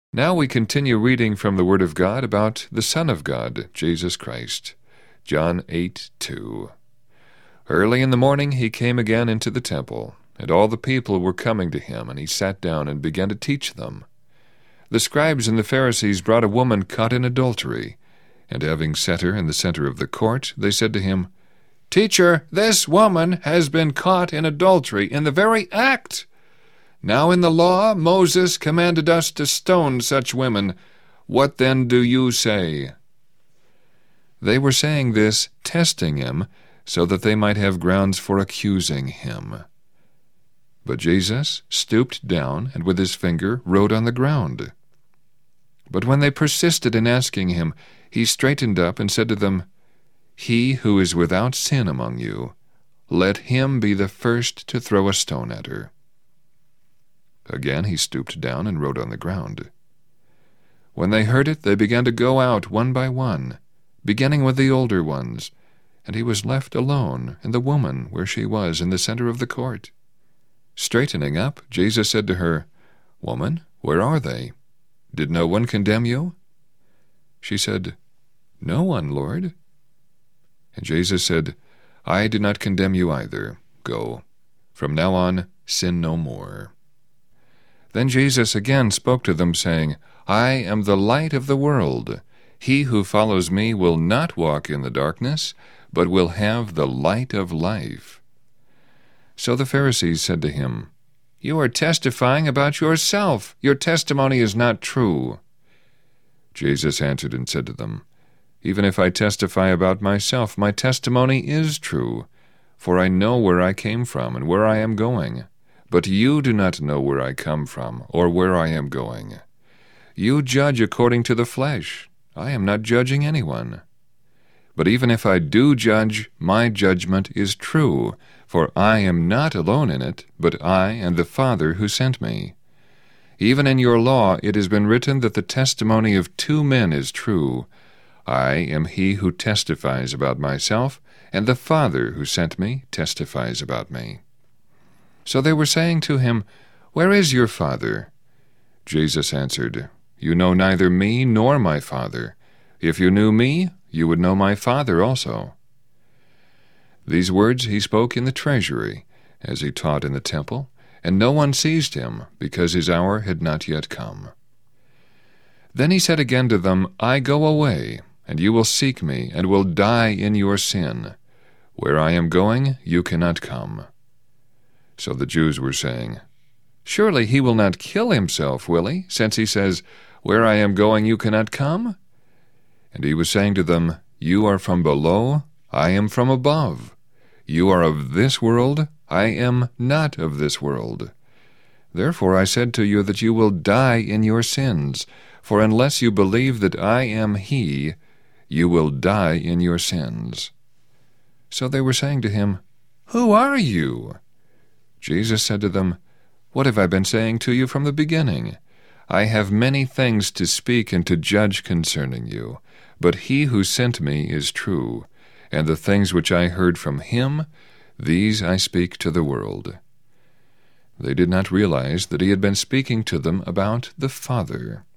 Now we continue reading from the Word of God about the Son of God, Jesus Christ. John 8:2. Early in the morning he came again into the temple, and all the people were coming to him, and he sat down and began to teach them. The scribes and the Pharisees brought a woman caught in adultery, and having set her in the center of the court, they said to him, "Teacher, this woman has been caught in adultery in the very act. Now in the law Moses commanded us to stone such women. What then do you say?" They were saying this, testing him, so that they might have grounds for accusing him. But Jesus stooped down and with his finger wrote on the ground. But when they persisted in asking him, he straightened up and said to them, "He who is without sin among you, let him be the first to throw a stone at her." Again he stooped down and wrote on the ground. When they heard it, they began to go out one by one, beginning with the older ones, and he was left alone, and the woman where she was in the center of the court. Straightening up, Jesus said to her, "Woman, where are they? Did no one condemn you?" She said, "No one, Lord." And Jesus said, "I do not condemn you either. Go. From now on, sin no more." Then Jesus again spoke to them, saying, "I am the light of the world. He who follows me will not walk in the darkness, but will have the light of life." So the Pharisees said to him, "You are testifying about yourself. Your testimony is not true." Jesus answered and said to them, "Even if I testify about myself, my testimony is true, for I know where I came from and where I am going. But you do not know where I come from or where I am going. You judge according to the flesh. I am not judging anyone. But even if I do judge, my judgment is true, for I am not alone in it, but I and the Father who sent me. Even in your law it has been written that the testimony of two men is true. I am he who testifies about myself, and the Father who sent me testifies about me." So they were saying to him, "Where is your Father?" Jesus answered, "You know neither me nor my Father. If you knew me, you would know my Father also." These words he spoke in the treasury, as he taught in the temple, and no one seized him, because his hour had not yet come. Then he said again to them, "I go away, and you will seek me, and will die in your sin. Where I am going, you cannot come." So the Jews were saying, "Surely he will not kill himself, will he, since he says, 'Where I am going, you cannot come'?" And he was saying to them, "You are from below, I am from above. You are of this world, I am not of this world. Therefore I said to you that you will die in your sins, for unless you believe that I am he, you will die in your sins." So they were saying to him, "Who are you?" Jesus said to them, "What have I been saying to you from the beginning? I have many things to speak and to judge concerning you, but he who sent me is true, and the things which I heard from him, these I speak to the world." They did not realize that he had been speaking to them about the Father.